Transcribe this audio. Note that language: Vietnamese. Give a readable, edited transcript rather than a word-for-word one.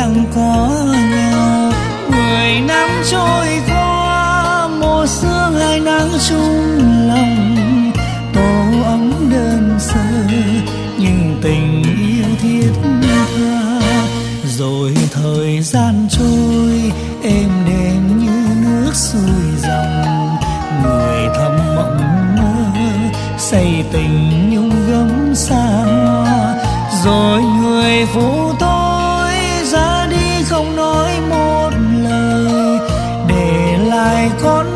đang có nhau. 10 năm trôi qua, mùa sương hai nắng chung lòng, tổ ấm đơn sơ nhưng tình yêu thiết tha. Rồi thời gian trôi êm đềm như nước xuôi dòng, người thầm mộng mơ say tình nhung gấm xa hoa. Rồi người phụ tôi ra đi không nói một lời, để lại con